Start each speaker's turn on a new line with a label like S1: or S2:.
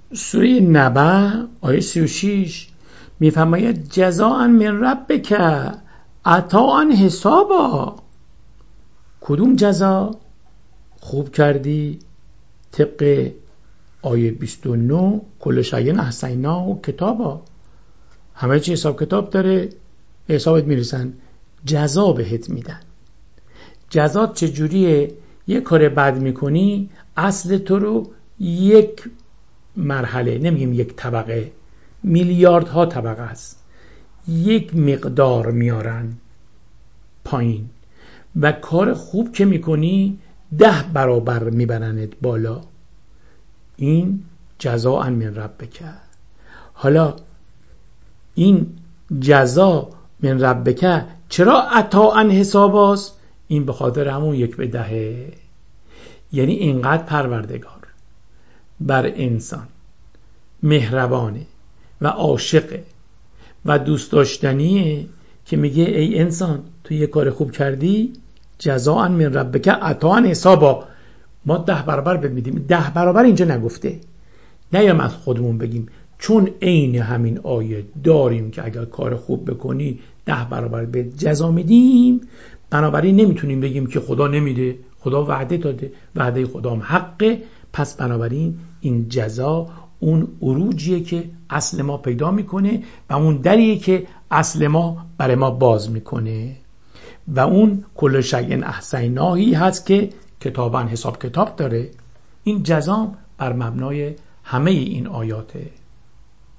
S1: سوره نبأ آیه 36 میفرماید جزاء من ربک عطاء حسابا. کدوم جزا؟ خوب کردی طبق آیه 29 کل شیء احصیناه کتابا، همه چی حساب کتاب داره، حسابت میرسن، جزا بهت میدن. جزا چجوریه؟ یک کار بد میکنی اصل تو رو یک مرحله، نمیگیم یک طبقه، میلیاردها طبقه است، یک مقدار میارن پایین و کار خوب که میکنی 10 برابر میبرنت بالا. این جزاء من ربک. حالا این جزا من ربک چرا عطاء حساباست؟ این به خاطر همون 1 به 10. یعنی اینقدر پروردگار بر انسان مهربانه و عاشقه و دوست داشتنیه که میگه ای انسان تو یه کار خوب کردی جزاء من ربک عطاء حسابا، ما 10 برابر بهت میدیم. 10 برابر اینجا نگفته، نیام از خودمون بگیم چون عین همین آیه داریم که اگر کار خوب بکنی 10 برابر به جزا میدیم، بنابراین نمیتونیم بگیم که خدا نمیده، خدا وعده داده، وعده خدا هم حقه، پس بنابراین این جزا اون عروجیه که اصل ما پیدا میکنه و اون دریه که اصل ما برای ما باز میکنه و اون کل شیء احصیناهی هست که کتاباً حساب کتاب داره. این جزا بر مبنای همه این آیاته.